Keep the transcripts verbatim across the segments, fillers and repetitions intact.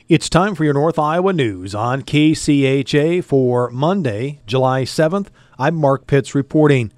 It's time for your North Iowa news on K C H A for Monday, July seventh. I'm Mark Pitts reporting.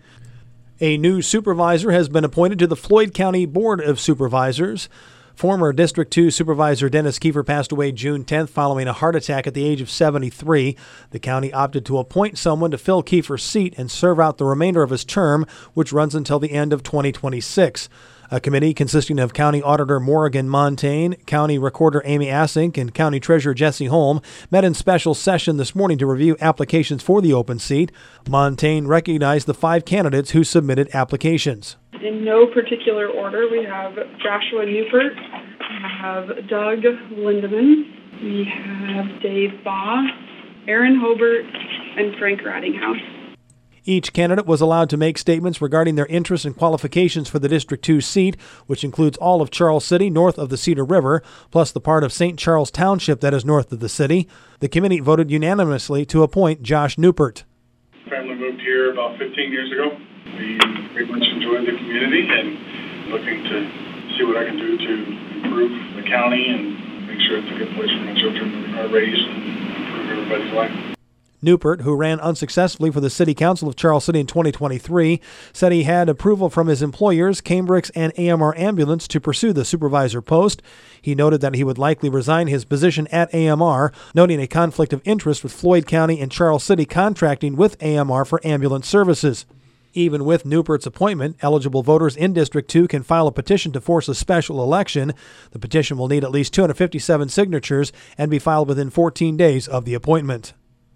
A new supervisor has been appointed to the Floyd County Board of Supervisors. Former District two Supervisor Dennis Kiefer passed away June tenth following a heart attack at the age of seventy-three. The county opted to appoint someone to fill Kiefer's seat and serve out the remainder of his term, which runs until the end of twenty twenty-six. A committee consisting of County Auditor Morgan Montaigne, County Recorder Amy Assink, and County Treasurer Jesse Holm met in special session this morning to review applications for the open seat. Montaigne recognized the five candidates who submitted applications. In no particular order, we have Joshua Newport, we have Doug Lindeman, we have Dave Baugh, Aaron Hobart, and Frank Rattinghouse. Each candidate was allowed to make statements regarding their interests and qualifications for the District two seat, which includes all of Charles City north of the Cedar River, plus the part of Saint Charles Township that is north of the city. The committee voted unanimously to appoint Josh Newport. Family moved here about fifteen years ago. We very much enjoy the community and looking to see what I can do to improve the county and make sure it's a good place for my children are raised and improve everybody's life. Newport, who ran unsuccessfully for the City Council of Charles City in twenty twenty-three, said he had approval from his employers, Cambridge and A M R Ambulance, to pursue the supervisor post. He noted that he would likely resign his position at A M R, noting a conflict of interest with Floyd County and Charles City contracting with A M R for ambulance services. Even with Newport's appointment, eligible voters in District two can file a petition to force a special election. The petition will need at least two hundred fifty-seven signatures and be filed within fourteen days of the appointment.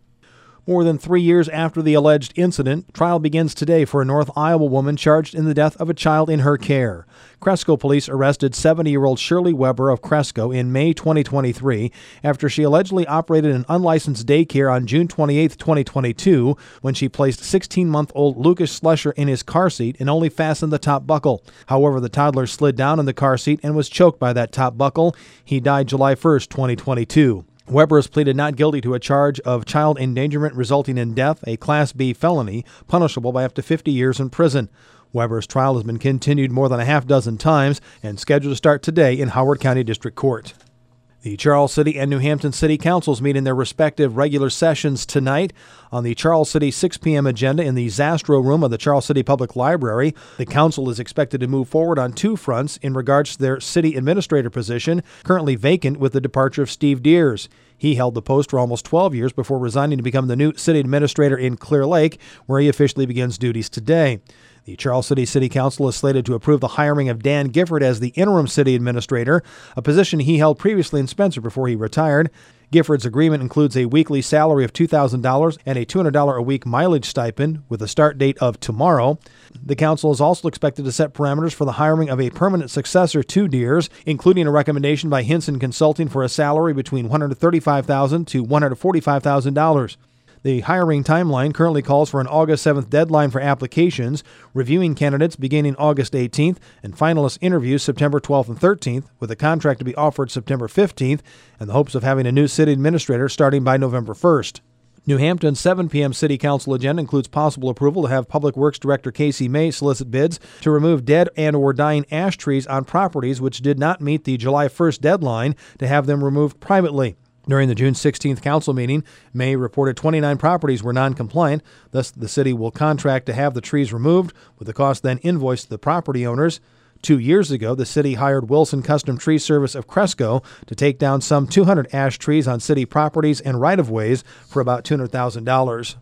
More than three years after the alleged incident, trial begins today for a North Iowa woman charged in the death of a child in her care. Cresco police arrested seventy-year-old Shirley Weber of Cresco in May twenty twenty-three after she allegedly operated an unlicensed daycare on June twenty-eighth, twenty twenty-two, when she placed sixteen-month-old Lucas Slusher in his car seat and only fastened the top buckle. However, the toddler slid down in the car seat and was choked by that top buckle. He died July first, twenty twenty-two. Weber has pleaded not guilty to a charge of child endangerment resulting in death, a Class B felony, punishable by up to fifty years in prison. Weber's trial has been continued more than a half dozen times and scheduled to start today in Howard County District Court. The Charles City and New Hampton City Councils meet in their respective regular sessions tonight. On the Charles City six p.m. agenda in the Zastro Room of the Charles City Public Library, the council is expected to move forward on two fronts in regards to their city administrator position, currently vacant with the departure of Steve Deers. He held the post for almost twelve years before resigning to become the new city administrator in Clear Lake, where he officially begins duties today. The Charles City City Council is slated to approve the hiring of Dan Gifford as the interim city administrator, a position he held previously in Spencer before he retired. Gifford's agreement includes a weekly salary of two thousand dollars and a two hundred dollars a week mileage stipend with a start date of tomorrow. The council is also expected to set parameters for the hiring of a permanent successor to Deers, including a recommendation by Hinson Consulting for a salary between one hundred thirty-five thousand dollars to one hundred forty-five thousand dollars. The hiring timeline currently calls for an August seventh deadline for applications, reviewing candidates beginning August eighteenth, and finalist interviews September twelfth and thirteenth, with a contract to be offered September fifteenth, and the hopes of having a new city administrator starting by November first. New Hampton's seven p.m. City Council agenda includes possible approval to have Public Works Director Casey May solicit bids to remove dead and or dying ash trees on properties which did not meet the July first deadline to have them removed privately. During the June sixteenth council meeting, May reported twenty-nine properties were non-compliant. Thus, the city will contract to have the trees removed, with the cost then invoiced to the property owners. Two years ago, the city hired Wilson Custom Tree Service of Cresco to take down some two hundred ash trees on city properties and right-of-ways for about two hundred thousand dollars.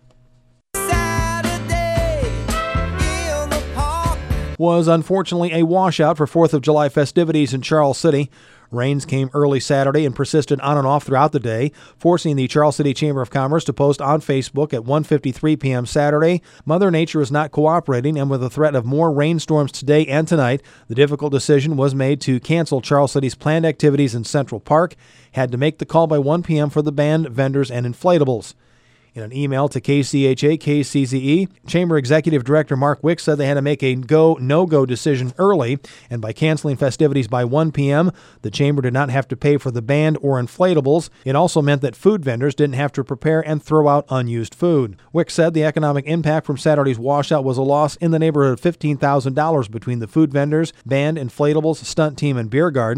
Was unfortunately a washout for fourth of July festivities in Charles City. Rains came early Saturday and persisted on and off throughout the day, forcing the Charles City Chamber of Commerce to post on Facebook at one fifty-three p.m. Saturday, Mother Nature is not cooperating, and with the threat of more rainstorms today and tonight, the difficult decision was made to cancel Charles City's planned activities in Central Park. Had to make the call by one p.m. for the band, vendors, and inflatables. In an email to K C H A K C Z E, Chamber Executive Director Mark Wick said they had to make a go, no-go decision early, and by canceling festivities by one p.m., the Chamber did not have to pay for the band or inflatables. It also meant that food vendors didn't have to prepare and throw out unused food. Wick said the economic impact from Saturday's washout was a loss in the neighborhood of fifteen thousand dollars between the food vendors, band, inflatables, stunt team, and beer garden.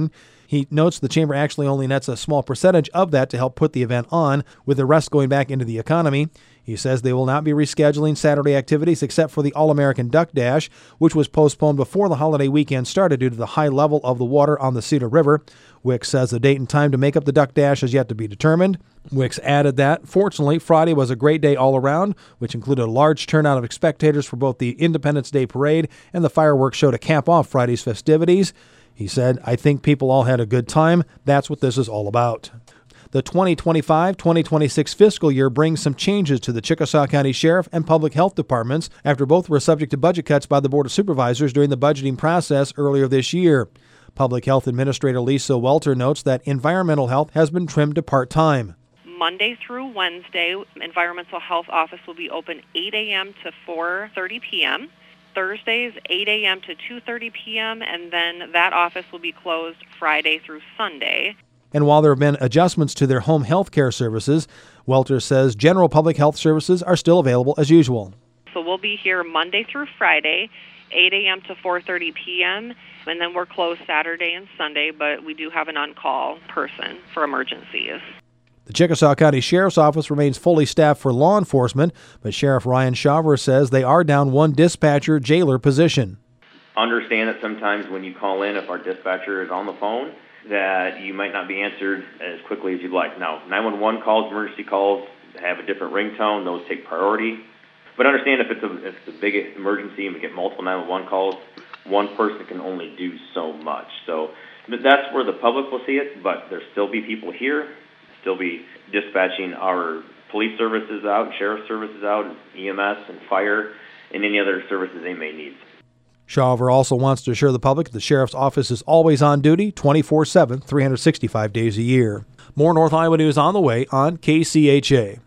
He notes the chamber actually only nets a small percentage of that to help put the event on, with the rest going back into the economy. He says they will not be rescheduling Saturday activities except for the All-American Duck Dash, which was postponed before the holiday weekend started due to the high level of the water on the Cedar River. Wicks says the date and time to make up the Duck Dash is yet to be determined. Wicks added that, fortunately, Friday was a great day all around, which included a large turnout of spectators for both the Independence Day Parade and the fireworks show to cap off Friday's festivities. He said, "I think people all had a good time. That's what this is all about." The twenty twenty-five twenty twenty-six fiscal year brings some changes to the Chickasaw County Sheriff and Public Health Departments after both were subject to budget cuts by the Board of Supervisors during the budgeting process earlier this year. Public Health Administrator Lisa Welter notes that environmental health has been trimmed to part-time. Monday through Wednesday, Environmental Health Office will be open eight a.m. to four thirty p.m. Thursdays, eight a.m. to two thirty p.m., and then that office will be closed Friday through Sunday. And while there have been adjustments to their home health care services, Welter says general public health services are still available as usual. So we'll be here Monday through Friday, eight a.m. to four thirty p.m., and then we're closed Saturday and Sunday, but we do have an on-call person for emergencies. The Chickasaw County Sheriff's Office remains fully staffed for law enforcement, but Sheriff Ryan Shaver says they are down one dispatcher jailer position. Understand that sometimes when you call in, if our dispatcher is on the phone, that you might not be answered as quickly as you'd like. Now, nine one one calls, emergency calls, have a different ringtone. Those take priority. But understand if it's a, if it's a big emergency and we get multiple nine one one calls, one person can only do so much. So that's where the public will see it, but there'll still be people here, still be dispatching our police services out, sheriff services out, E M S and fire, and any other services they may need. Shaver also wants to assure the public the Sheriff's Office is always on duty, twenty-four seven, three hundred sixty-five days a year. More North Iowa news on the way on K C H A.